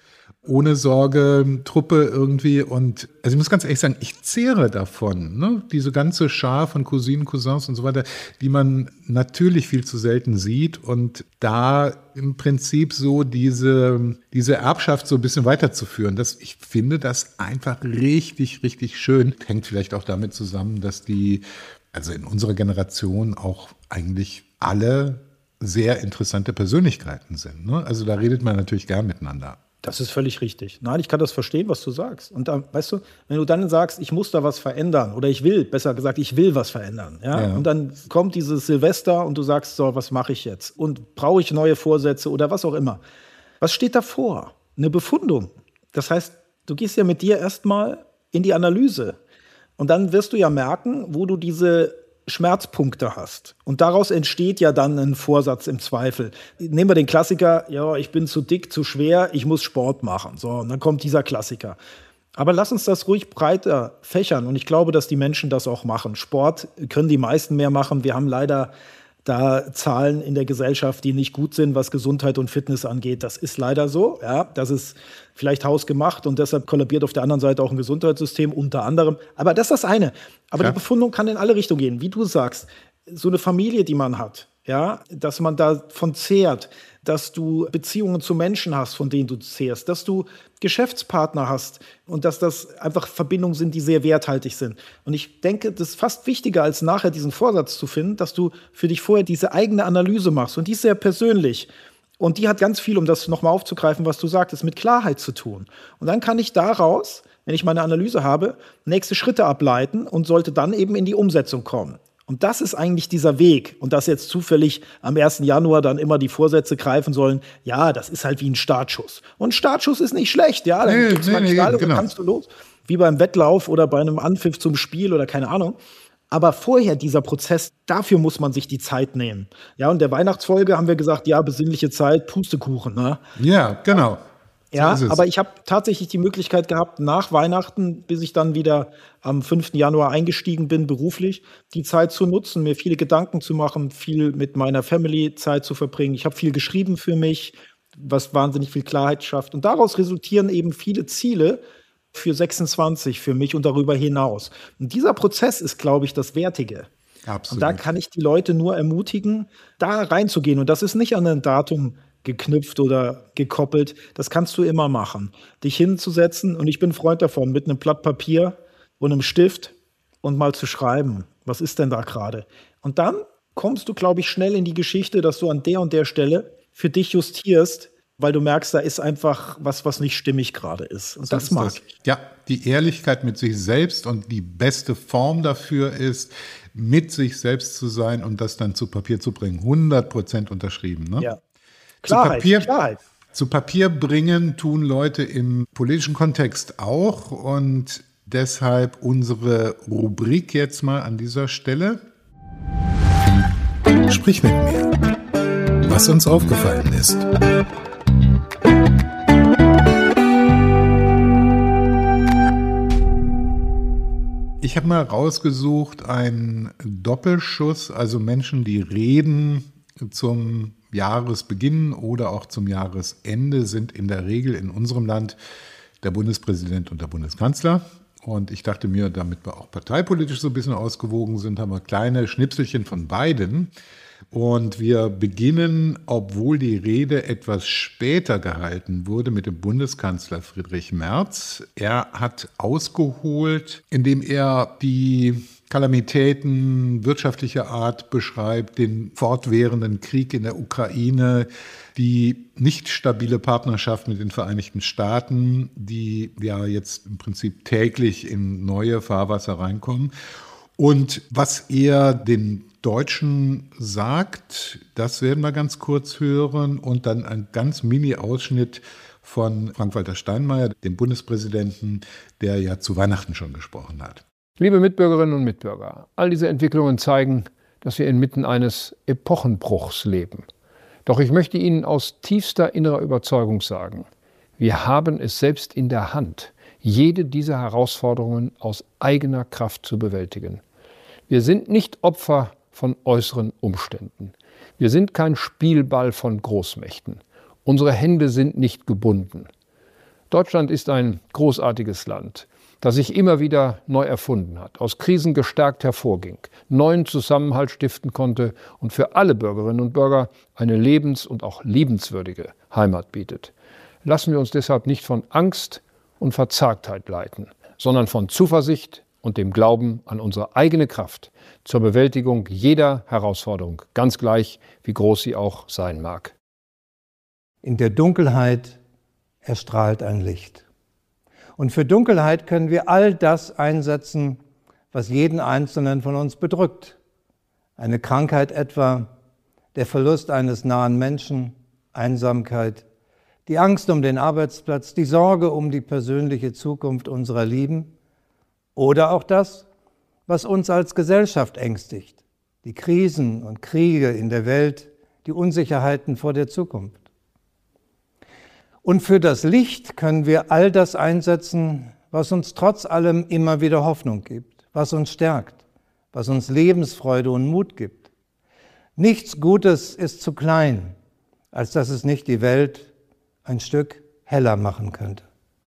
ohne Sorge Truppe irgendwie. Und also ich muss ganz ehrlich sagen, ich zehre davon, ne? Diese ganze Schar von Cousinen, Cousins und so weiter, die man natürlich viel zu selten sieht und da im Prinzip so diese Erbschaft so ein bisschen weiterzuführen. Ich finde das einfach richtig, richtig schön. Hängt vielleicht auch damit zusammen, dass also in unserer Generation auch eigentlich alle sehr interessante Persönlichkeiten sind, ne? Also da redet man natürlich gern miteinander. Das ist völlig richtig. Nein, ich kann das verstehen, was du sagst. Und da, weißt du, wenn du dann sagst, ich muss da was verändern oder ich will was verändern. Ja? Und dann kommt dieses Silvester und du sagst, so, was mache ich jetzt? Und brauche ich neue Vorsätze oder was auch immer? Was steht davor? Eine Befundung. Das heißt, du gehst ja mit dir erstmal in die Analyse. Und dann wirst du ja merken, wo du diese Schmerzpunkte hast. Und daraus entsteht ja dann ein Vorsatz im Zweifel. Nehmen wir den Klassiker, ja, ich bin zu dick, zu schwer, ich muss Sport machen. So, und dann kommt dieser Klassiker. Aber lass uns das ruhig breiter fächern. Und ich glaube, dass die Menschen das auch machen. Sport können die meisten mehr machen. Wir haben leider da Zahlen in der Gesellschaft, die nicht gut sind, was Gesundheit und Fitness angeht. Das ist leider so. Ja, das ist vielleicht hausgemacht und deshalb kollabiert auf der anderen Seite auch ein Gesundheitssystem unter anderem. Aber das ist das eine. Aber die Befundung kann in alle Richtungen gehen. Wie du sagst, so eine Familie, die man hat, ja, dass man davon zehrt, dass du Beziehungen zu Menschen hast, von denen du zehrst, dass du Geschäftspartner hast und dass das einfach Verbindungen sind, die sehr werthaltig sind. Und ich denke, das ist fast wichtiger, als nachher diesen Vorsatz zu finden, dass du für dich vorher diese eigene Analyse machst. Und die ist sehr persönlich. Und die hat ganz viel, um das nochmal aufzugreifen, was du sagtest, mit Klarheit zu tun. Und dann kann ich daraus, wenn ich meine Analyse habe, nächste Schritte ableiten und sollte dann eben in die Umsetzung kommen. Und das ist eigentlich dieser Weg. Und dass jetzt zufällig am 1. Januar dann immer die Vorsätze greifen sollen, ja, das ist halt wie ein Startschuss. Und ein Startschuss ist nicht schlecht, ja, dann gibt's mal Knall und dann kannst du los. Wie beim Wettlauf oder bei einem Anpfiff zum Spiel oder keine Ahnung. Aber vorher dieser Prozess, dafür muss man sich die Zeit nehmen. Ja, und der Weihnachtsfolge haben wir gesagt, ja, besinnliche Zeit, Pustekuchen, ne? Ja, genau. Ja, aber ich habe tatsächlich die Möglichkeit gehabt, nach Weihnachten, bis ich dann wieder am 5. Januar eingestiegen bin, beruflich, die Zeit zu nutzen, mir viele Gedanken zu machen, viel mit meiner Family Zeit zu verbringen. Ich habe viel geschrieben für mich, was wahnsinnig viel Klarheit schafft. Und daraus resultieren eben viele Ziele für 26 für mich und darüber hinaus. Und dieser Prozess ist, glaube ich, das Wertige. Absolut. Und da kann ich die Leute nur ermutigen, da reinzugehen. Und das ist nicht an ein Datum geknüpft oder gekoppelt. Das kannst du immer machen. Dich hinzusetzen, und ich bin Freund davon, mit einem Blatt Papier und einem Stift und mal zu schreiben, was ist denn da gerade? Und dann kommst du, glaube ich, schnell in die Geschichte, dass du an der und der Stelle für dich justierst, weil du merkst, da ist einfach was nicht stimmig gerade ist. Und das mag ich. Ja, die Ehrlichkeit mit sich selbst und die beste Form dafür ist, mit sich selbst zu sein und das dann zu Papier zu bringen. 100% unterschrieben, ne? Ja. Klarheit. Zu Papier bringen tun Leute im politischen Kontext auch und deshalb unsere Rubrik jetzt mal an dieser Stelle. Sprich mit mir, was uns aufgefallen ist. Ich habe mal rausgesucht, einen Doppelschuss, also Menschen, die reden zum Jahresbeginn oder auch zum Jahresende, sind in der Regel in unserem Land der Bundespräsident und der Bundeskanzler. Und ich dachte mir, damit wir auch parteipolitisch so ein bisschen ausgewogen sind, haben wir kleine Schnipselchen von beiden. Und wir beginnen, obwohl die Rede etwas später gehalten wurde, mit dem Bundeskanzler Friedrich Merz. Er hat ausgeholt, indem er die Kalamitäten wirtschaftlicher Art beschreibt, den fortwährenden Krieg in der Ukraine, die nicht stabile Partnerschaft mit den Vereinigten Staaten, die ja jetzt im Prinzip täglich in neue Fahrwasser reinkommen. Und was er den Deutschen sagt, das werden wir ganz kurz hören und dann ein ganz Mini-Ausschnitt von Frank-Walter Steinmeier, dem Bundespräsidenten, der ja zu Weihnachten schon gesprochen hat. Liebe Mitbürgerinnen und Mitbürger, all diese Entwicklungen zeigen, dass wir inmitten eines Epochenbruchs leben. Doch ich möchte Ihnen aus tiefster innerer Überzeugung sagen, wir haben es selbst in der Hand, jede dieser Herausforderungen aus eigener Kraft zu bewältigen. Wir sind nicht Opfer von äußeren Umständen. Wir sind kein Spielball von Großmächten. Unsere Hände sind nicht gebunden. Deutschland ist ein großartiges Land, das sich immer wieder neu erfunden hat, aus Krisen gestärkt hervorging, neuen Zusammenhalt stiften konnte und für alle Bürgerinnen und Bürger eine lebens- und auch liebenswürdige Heimat bietet. Lassen wir uns deshalb nicht von Angst und Verzagtheit leiten, sondern von Zuversicht und dem Glauben an unsere eigene Kraft zur Bewältigung jeder Herausforderung, ganz gleich, wie groß sie auch sein mag. In der Dunkelheit erstrahlt ein Licht. Und für Dunkelheit können wir all das einsetzen, was jeden Einzelnen von uns bedrückt. Eine Krankheit etwa, der Verlust eines nahen Menschen, Einsamkeit, die Angst um den Arbeitsplatz, die Sorge um die persönliche Zukunft unserer Lieben oder auch das, was uns als Gesellschaft ängstigt, die Krisen und Kriege in der Welt, die Unsicherheiten vor der Zukunft. Und für das Licht können wir all das einsetzen, was uns trotz allem immer wieder Hoffnung gibt, was uns stärkt, was uns Lebensfreude und Mut gibt. Nichts Gutes ist zu klein, als dass es nicht die Welt ein Stück heller machen könnte.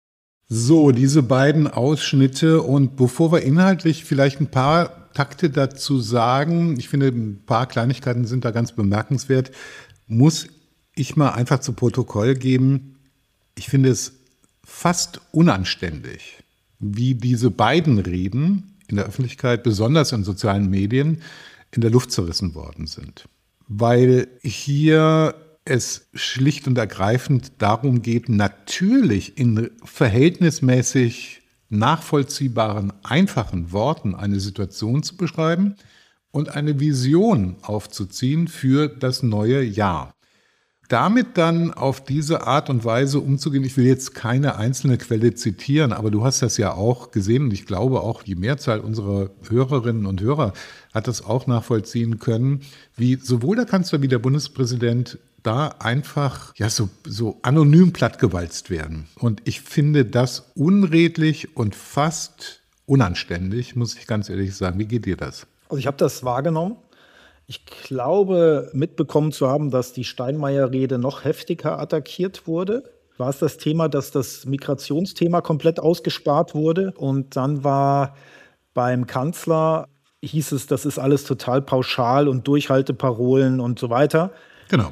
So, diese beiden Ausschnitte, und bevor wir inhaltlich vielleicht ein paar Takte dazu sagen, ich finde, ein paar Kleinigkeiten sind da ganz bemerkenswert, muss ich mal einfach zu Protokoll geben, ich finde es fast unanständig, wie diese beiden Reden in der Öffentlichkeit, besonders in sozialen Medien, in der Luft zerrissen worden sind. Weil hier es schlicht und ergreifend darum geht, natürlich in verhältnismäßig nachvollziehbaren, einfachen Worten eine Situation zu beschreiben und eine Vision aufzuziehen für das neue Jahr. Damit dann auf diese Art und Weise umzugehen, ich will jetzt keine einzelne Quelle zitieren, aber du hast das ja auch gesehen und ich glaube auch die Mehrzahl unserer Hörerinnen und Hörer hat das auch nachvollziehen können, wie sowohl der Kanzler wie der Bundespräsident da einfach so anonym plattgewalzt werden. Und ich finde das unredlich und fast unanständig, muss ich ganz ehrlich sagen. Wie geht dir das? Also ich habe das wahrgenommen. Ich glaube, mitbekommen zu haben, dass die Steinmeier-Rede noch heftiger attackiert wurde. War es das Thema, dass das Migrationsthema komplett ausgespart wurde? Und dann war beim Kanzler, hieß es, das ist alles total pauschal und Durchhalteparolen und so weiter. Genau.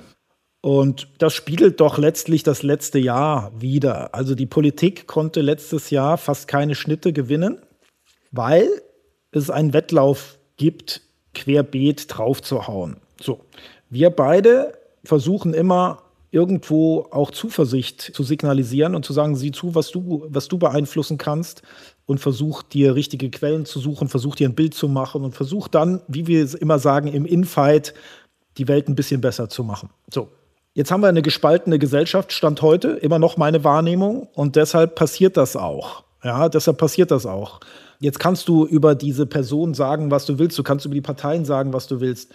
Und das spiegelt doch letztlich das letzte Jahr wider. Also die Politik konnte letztes Jahr fast keine Schnitte gewinnen, weil es einen Wettlauf gibt, querbeet drauf zu hauen. So, wir beide versuchen immer irgendwo auch Zuversicht zu signalisieren und zu sagen, sieh zu, was du beeinflussen kannst und versuch dir richtige Quellen zu suchen, versuch dir ein Bild zu machen und versuch dann, wie wir es immer sagen, im Infight die Welt ein bisschen besser zu machen. So, jetzt haben wir eine gespaltene Gesellschaft, Stand heute, immer noch meine Wahrnehmung und deshalb passiert das auch. Ja, deshalb passiert das auch. Jetzt kannst du über diese Person sagen, was du willst. Du kannst über die Parteien sagen, was du willst.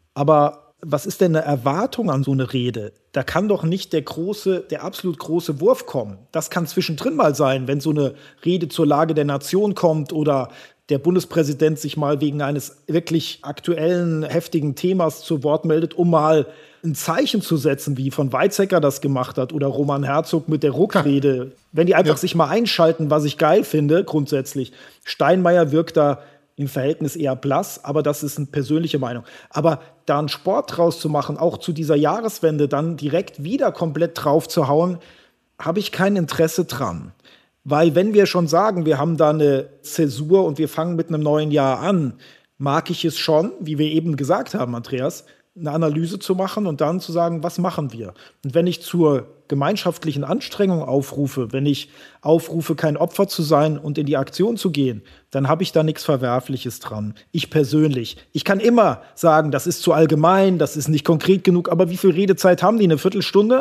Aber was ist denn eine Erwartung an so eine Rede? Da kann doch nicht der absolut große Wurf kommen. Das kann zwischendrin mal sein, wenn so eine Rede zur Lage der Nation kommt oder der Bundespräsident sich mal wegen eines wirklich aktuellen, heftigen Themas zu Wort meldet, um mal ein Zeichen zu setzen, wie von Weizsäcker das gemacht hat oder Roman Herzog mit der Ruck-Rede. Wenn die einfach sich mal einschalten, was ich geil finde, grundsätzlich. Steinmeier wirkt da im Verhältnis eher blass, aber das ist eine persönliche Meinung. Aber da einen Sport draus zu machen, auch zu dieser Jahreswende dann direkt wieder komplett drauf zu hauen, habe ich kein Interesse dran. Weil wenn wir schon sagen, wir haben da eine Zäsur und wir fangen mit einem neuen Jahr an, mag ich es schon, wie wir eben gesagt haben, Andreas, eine Analyse zu machen und dann zu sagen, was machen wir? Und wenn ich zur gemeinschaftlichen Anstrengung aufrufe, wenn ich aufrufe, kein Opfer zu sein und in die Aktion zu gehen, dann habe ich da nichts Verwerfliches dran. Ich persönlich. Ich kann immer sagen, das ist zu allgemein, das ist nicht konkret genug, aber wie viel Redezeit haben die? Eine Viertelstunde?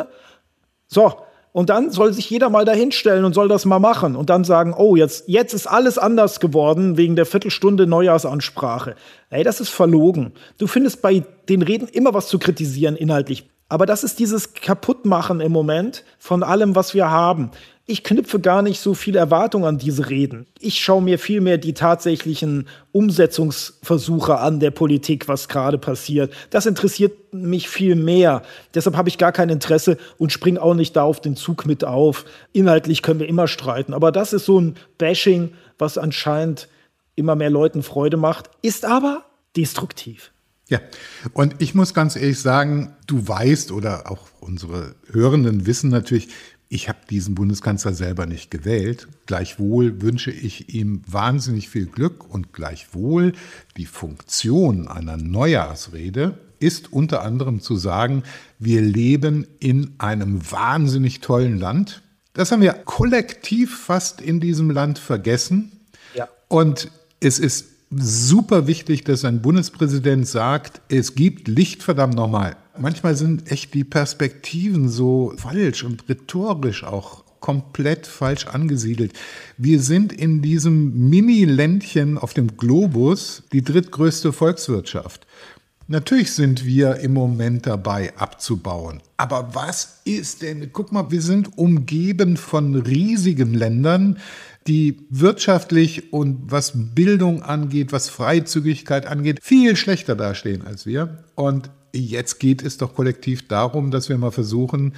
So. Und dann soll sich jeder mal dahinstellen und soll das mal machen und dann sagen, oh, jetzt ist alles anders geworden wegen der Viertelstunde Neujahrsansprache. Ey, das ist verlogen. Du findest bei den Reden immer was zu kritisieren inhaltlich. Aber das ist dieses Kaputtmachen im Moment von allem, was wir haben. Ich knüpfe gar nicht so viel Erwartung an diese Reden. Ich schaue mir vielmehr die tatsächlichen Umsetzungsversuche an der Politik, was gerade passiert. Das interessiert mich viel mehr. Deshalb habe ich gar kein Interesse und springe auch nicht da auf den Zug mit auf. Inhaltlich können wir immer streiten. Aber das ist so ein Bashing, was anscheinend immer mehr Leuten Freude macht, ist aber destruktiv. Ja, und ich muss ganz ehrlich sagen, du weißt oder auch unsere Hörenden wissen natürlich, ich habe diesen Bundeskanzler selber nicht gewählt. Gleichwohl wünsche ich ihm wahnsinnig viel Glück und gleichwohl die Funktion einer Neujahrsrede ist unter anderem zu sagen, wir leben in einem wahnsinnig tollen Land. Das haben wir kollektiv fast in diesem Land vergessen. Ja. Und es ist super wichtig, dass ein Bundespräsident sagt, es gibt Licht, verdammt nochmal. Manchmal sind echt die Perspektiven so falsch und rhetorisch auch komplett falsch angesiedelt. Wir sind in diesem Mini-Ländchen auf dem Globus die drittgrößte Volkswirtschaft. Natürlich sind wir im Moment dabei abzubauen. Aber was ist denn, guck mal, wir sind umgeben von riesigen Ländern, die wirtschaftlich und was Bildung angeht, was Freizügigkeit angeht, viel schlechter dastehen als wir. Und jetzt geht es doch kollektiv darum, dass wir mal versuchen,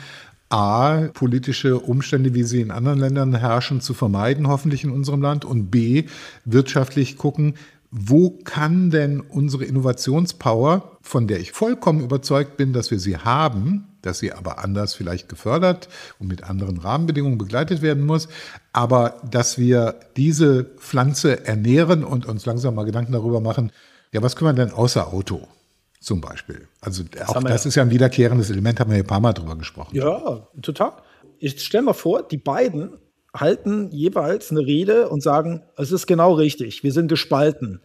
A, politische Umstände, wie sie in anderen Ländern herrschen, zu vermeiden, hoffentlich in unserem Land, und B, wirtschaftlich gucken, wo kann denn unsere Innovationspower, von der ich vollkommen überzeugt bin, dass wir sie haben, dass sie aber anders vielleicht gefördert und mit anderen Rahmenbedingungen begleitet werden muss, aber dass wir diese Pflanze ernähren und uns langsam mal Gedanken darüber machen, ja, was können wir denn außer Auto zum Beispiel? Also auch das ist ja ein wiederkehrendes Element, haben wir hier ein paar Mal drüber gesprochen. Ja, total. Ich stelle mal vor, die beiden halten jeweils eine Rede und sagen, es ist genau richtig, wir sind gespalten.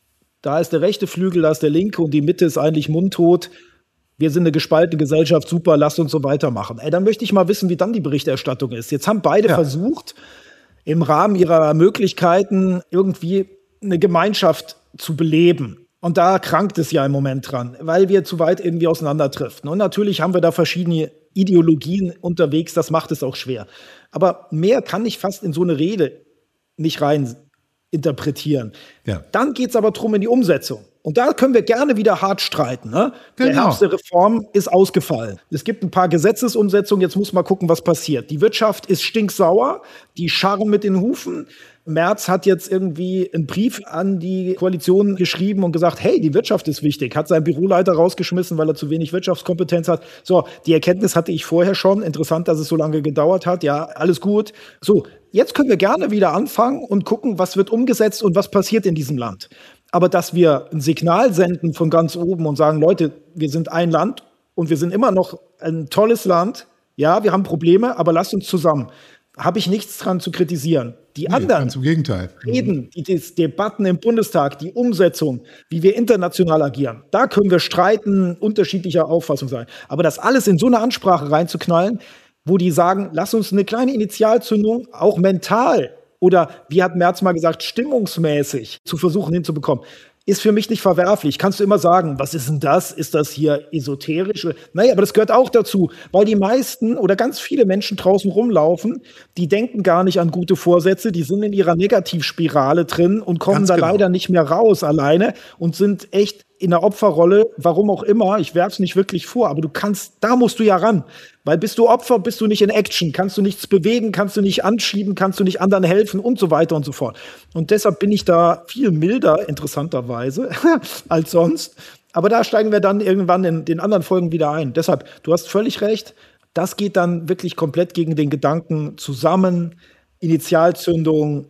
Da ist der rechte Flügel, da ist der linke und die Mitte ist eigentlich mundtot. Wir sind eine gespaltene Gesellschaft, super, lasst uns so weitermachen. Dann möchte ich mal wissen, wie dann die Berichterstattung ist. Jetzt haben beide versucht, im Rahmen ihrer Möglichkeiten irgendwie eine Gemeinschaft zu beleben. Und da krankt es ja im Moment dran, weil wir zu weit irgendwie auseinanderdriften. Und natürlich haben wir da verschiedene Ideologien unterwegs, das macht es auch schwer. Aber mehr kann ich fast in so eine Rede nicht rein interpretieren. Ja. Dann geht es aber drum in die Umsetzung. Und da können wir gerne wieder hart streiten. Ne? Genau. Der Herbst der Reform ist ausgefallen. Es gibt ein paar Gesetzesumsetzungen, jetzt muss man gucken, was passiert. Die Wirtschaft ist stinksauer, die scharren mit den Hufen. Merz hat jetzt irgendwie einen Brief an die Koalition geschrieben und gesagt, hey, die Wirtschaft ist wichtig, hat seinen Büroleiter rausgeschmissen, weil er zu wenig Wirtschaftskompetenz hat. So, die Erkenntnis hatte ich vorher schon. Interessant, dass es so lange gedauert hat. Ja, alles gut. So, jetzt können wir gerne wieder anfangen und gucken, was wird umgesetzt und was passiert in diesem Land. Aber dass wir ein Signal senden von ganz oben und sagen, Leute, wir sind ein Land und wir sind immer noch ein tolles Land. Ja, wir haben Probleme, aber lasst uns zusammen. Habe ich nichts dran zu kritisieren. Die anderen ganz im Gegenteil. Reden, die Debatten im Bundestag, die Umsetzung, wie wir international agieren, da können wir streiten, unterschiedlicher Auffassung sein. Aber das alles in so eine Ansprache reinzuknallen, wo die sagen, lass uns eine kleine Initialzündung, auch mental, oder wie hat Merz mal gesagt, stimmungsmäßig zu versuchen hinzubekommen, ist für mich nicht verwerflich. Kannst du immer sagen, was ist denn das? Ist das hier esoterisch? Naja, aber das gehört auch dazu, weil die meisten oder ganz viele Menschen draußen rumlaufen, die denken gar nicht an gute Vorsätze, die sind in ihrer Negativspirale drin und kommen da leider nicht mehr raus alleine und sind echt in der Opferrolle, warum auch immer, ich werf's nicht wirklich vor, aber da musst du ja ran. Weil bist du Opfer, bist du nicht in Action, kannst du nichts bewegen, kannst du nicht anschieben, kannst du nicht anderen helfen und so weiter und so fort. Und deshalb bin ich da viel milder, interessanterweise, als sonst. Aber da steigen wir dann irgendwann in den anderen Folgen wieder ein. Deshalb, du hast völlig recht, das geht dann wirklich komplett gegen den Gedanken zusammen, Initialzündung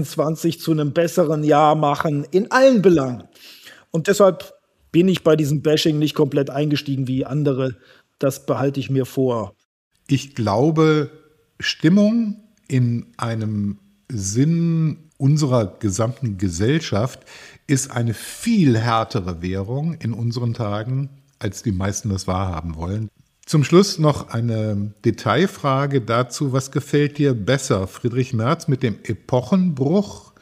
26 zu einem besseren Jahr machen, in allen Belangen. Und deshalb bin ich bei diesem Bashing nicht komplett eingestiegen wie andere. Das behalte ich mir vor. Ich glaube, Stimmung in einem Sinn unserer gesamten Gesellschaft ist eine viel härtere Währung in unseren Tagen, als die meisten das wahrhaben wollen. Zum Schluss noch eine Detailfrage dazu. Was gefällt dir besser, Friedrich Merz mit dem Epochenbruch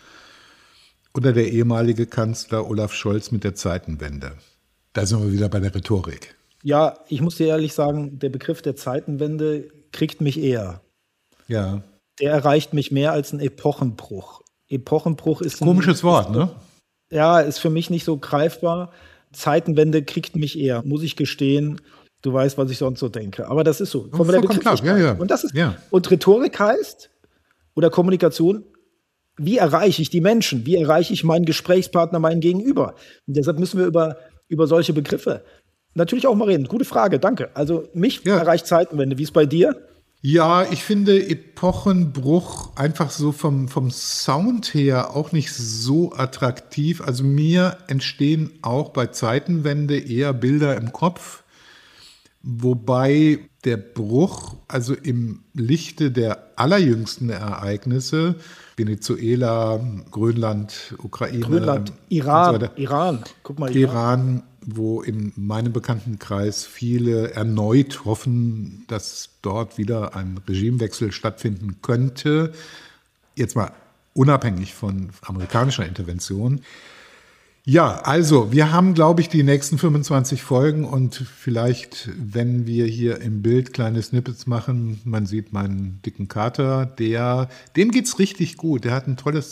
oder der ehemalige Kanzler Olaf Scholz mit der Zeitenwende? Da sind wir wieder bei der Rhetorik. Ja, ich muss dir ehrlich sagen, der Begriff der Zeitenwende kriegt mich eher. Ja. der erreicht mich mehr als ein Epochenbruch. Epochenbruch ist Komisches Wort, ne? Ja, ist für mich nicht so greifbar. Zeitenwende kriegt mich eher, muss ich gestehen. Du weißt, was ich sonst so denke. Aber das ist so. Vollkommen klar, ja. Und, das ist, ja. Und Rhetorik heißt, oder Kommunikation, wie erreiche ich die Menschen? Wie erreiche ich meinen Gesprächspartner, meinen Gegenüber? Und deshalb müssen wir über solche Begriffe natürlich auch mal reden. Gute Frage, danke. Also mich erreicht Zeitenwende. Wie ist bei dir? Ja, ich finde Epochenbruch einfach so vom Sound her auch nicht so attraktiv. Also mir entstehen auch bei Zeitenwende eher Bilder im Kopf, wobei der Bruch, also im Lichte der allerjüngsten Ereignisse, Venezuela, Grönland, Ukraine, Iran, so Iran, guck mal, Iran, wo in meinem Bekanntenkreis viele erneut hoffen, dass dort wieder ein Regimewechsel stattfinden könnte, jetzt mal unabhängig von amerikanischer Intervention. Ja, also wir haben, glaube ich, die nächsten 25 Folgen und vielleicht, wenn wir hier im Bild kleine Snippets machen, man sieht meinen dicken Kater, dem geht's richtig gut. Der hat ein tolles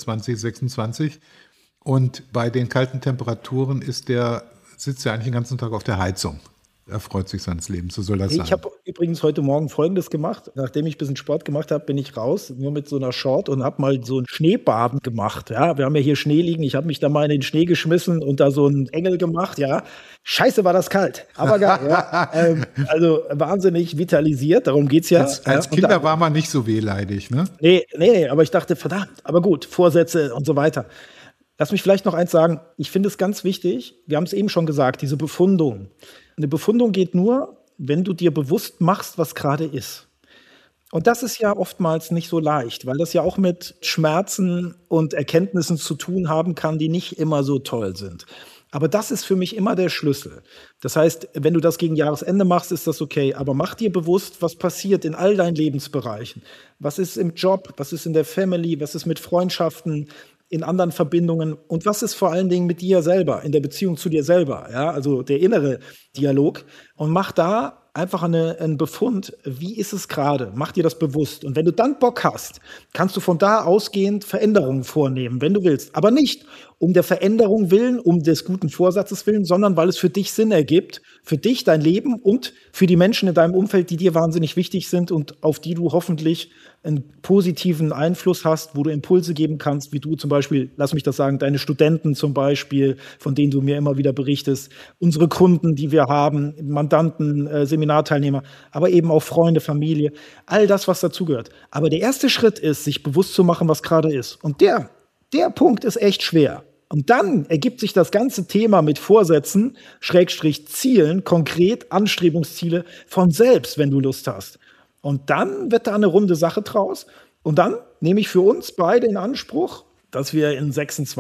2026 und bei den kalten Temperaturen sitzt er eigentlich den ganzen Tag auf der Heizung. Er freut sich seines Lebens, so soll das sein. Ich habe übrigens heute Morgen Folgendes gemacht. Nachdem ich ein bisschen Sport gemacht habe, bin ich raus, nur mit so einer Short und habe mal so ein Schneebaden gemacht. Ja, wir haben ja hier Schnee liegen. Ich habe mich da mal in den Schnee geschmissen und da so einen Engel gemacht. Ja, scheiße, war das kalt. Aber geil. Ja. Also wahnsinnig vitalisiert, darum geht's ja. Als Kinder war man nicht so wehleidig, ne? Nee, aber ich dachte, verdammt, aber gut, Vorsätze und so weiter. Lass mich vielleicht noch eins sagen. Ich finde es ganz wichtig, wir haben es eben schon gesagt, diese Befundung. Eine Befundung geht nur, wenn du dir bewusst machst, was gerade ist. Und das ist ja oftmals nicht so leicht, weil das ja auch mit Schmerzen und Erkenntnissen zu tun haben kann, die nicht immer so toll sind. Aber das ist für mich immer der Schlüssel. Das heißt, wenn du das gegen Jahresende machst, ist das okay. Aber mach dir bewusst, was passiert in all deinen Lebensbereichen. Was ist im Job, was ist in der Family, was ist mit Freundschaften, in anderen Verbindungen und was ist vor allen Dingen mit dir selber, in der Beziehung zu dir selber, ja, also der innere Dialog und mach da einfach einen Befund, wie ist es gerade, mach dir das bewusst und wenn du dann Bock hast, kannst du von da ausgehend Veränderungen vornehmen, wenn du willst, aber nicht um der Veränderung willen, um des guten Vorsatzes willen, sondern weil es für dich Sinn ergibt, für dich, dein Leben und für die Menschen in deinem Umfeld, die dir wahnsinnig wichtig sind und auf die du hoffentlich einen positiven Einfluss hast, wo du Impulse geben kannst, wie du zum Beispiel, lass mich das sagen, deine Studenten zum Beispiel, von denen du mir immer wieder berichtest, unsere Kunden, die wir haben, Mandanten, Seminarteilnehmer, aber eben auch Freunde, Familie, all das, was dazugehört. Aber der erste Schritt ist, sich bewusst zu machen, was gerade ist. Und der Punkt ist echt schwer. Und dann ergibt sich das ganze Thema mit Vorsätzen, Schrägstrich Zielen, konkret Anstrebungsziele von selbst, wenn du Lust hast. Und dann wird da eine runde Sache draus. Und dann nehme ich für uns beide in Anspruch, dass wir in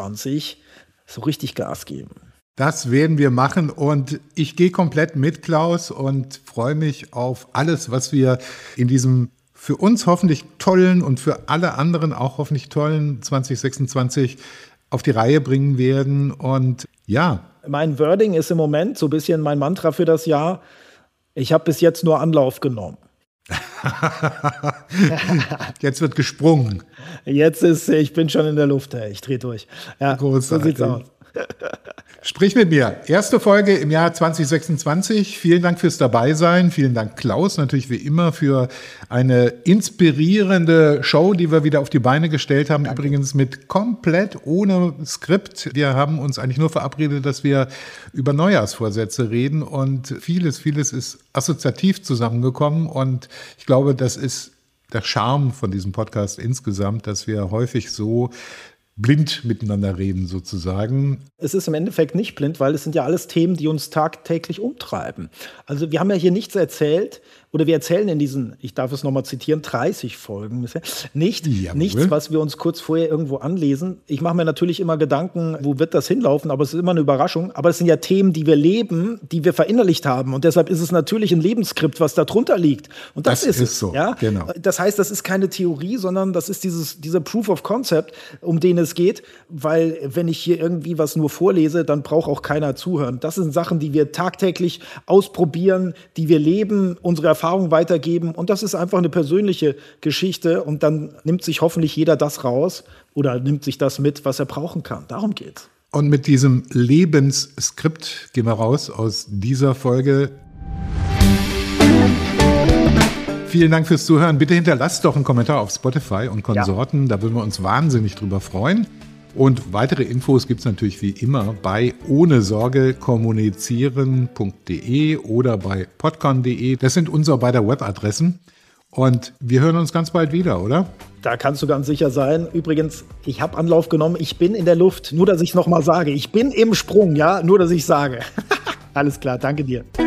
26 so richtig Gas geben. Das werden wir machen und ich gehe komplett mit, Klaus, und freue mich auf alles, was wir in diesem für uns hoffentlich tollen und für alle anderen auch hoffentlich tollen 2026 auf die Reihe bringen werden. Und ja. Mein Wording ist im Moment so ein bisschen mein Mantra für das Jahr. Ich habe bis jetzt nur Anlauf genommen. Jetzt wird gesprungen. Ich bin schon in der Luft, ey. Ich drehe durch. Ja, großartig. So sieht's aus. Sprich mit mir. Erste Folge im Jahr 2026. Vielen Dank fürs Dabeisein. Vielen Dank, Klaus, natürlich wie immer für eine inspirierende Show, die wir wieder auf die Beine gestellt haben. Danke. Übrigens mit komplett ohne Skript. Wir haben uns eigentlich nur verabredet, dass wir über Neujahrsvorsätze reden und vieles ist assoziativ zusammengekommen und ich glaube, das ist der Charme von diesem Podcast insgesamt, dass wir häufig so blind miteinander reden sozusagen. Es ist im Endeffekt nicht blind, weil es sind ja alles Themen, die uns tagtäglich umtreiben. Also wir haben ja hier nichts erzählt oder wir erzählen in diesen, ich darf es nochmal zitieren, 30 Folgen bisher, nichts, was wir uns kurz vorher irgendwo anlesen. Ich mache mir natürlich immer Gedanken, wo wird das hinlaufen, aber es ist immer eine Überraschung. Aber es sind ja Themen, die wir leben, die wir verinnerlicht haben und deshalb ist es natürlich ein Lebensskript, was da drunter liegt. Und das ist es. So, ja? Genau. Das heißt, das ist keine Theorie, sondern das ist dieser Proof of Concept, um den es geht, weil wenn ich hier irgendwie was nur vorlese, dann braucht auch keiner zuhören. Das sind Sachen, die wir tagtäglich ausprobieren, die wir leben, unsere Erfahrungen weitergeben und das ist einfach eine persönliche Geschichte und dann nimmt sich hoffentlich jeder das raus oder nimmt sich das mit, was er brauchen kann. Darum geht's. Und mit diesem Lebensskript gehen wir raus aus dieser Folge. Vielen Dank fürs Zuhören. Bitte hinterlasst doch einen Kommentar auf Spotify und Konsorten. Da würden wir uns wahnsinnig drüber freuen. Und weitere Infos gibt es natürlich wie immer bei ohnesorgekommunizieren.de oder bei podcon.de. Das sind unsere beiden Webadressen. Und wir hören uns ganz bald wieder, oder? Da kannst du ganz sicher sein. Übrigens, ich habe Anlauf genommen. Ich bin in der Luft. Nur, dass ich es nochmal sage. Ich bin im Sprung, ja? Nur, dass ich sage. Alles klar, danke dir.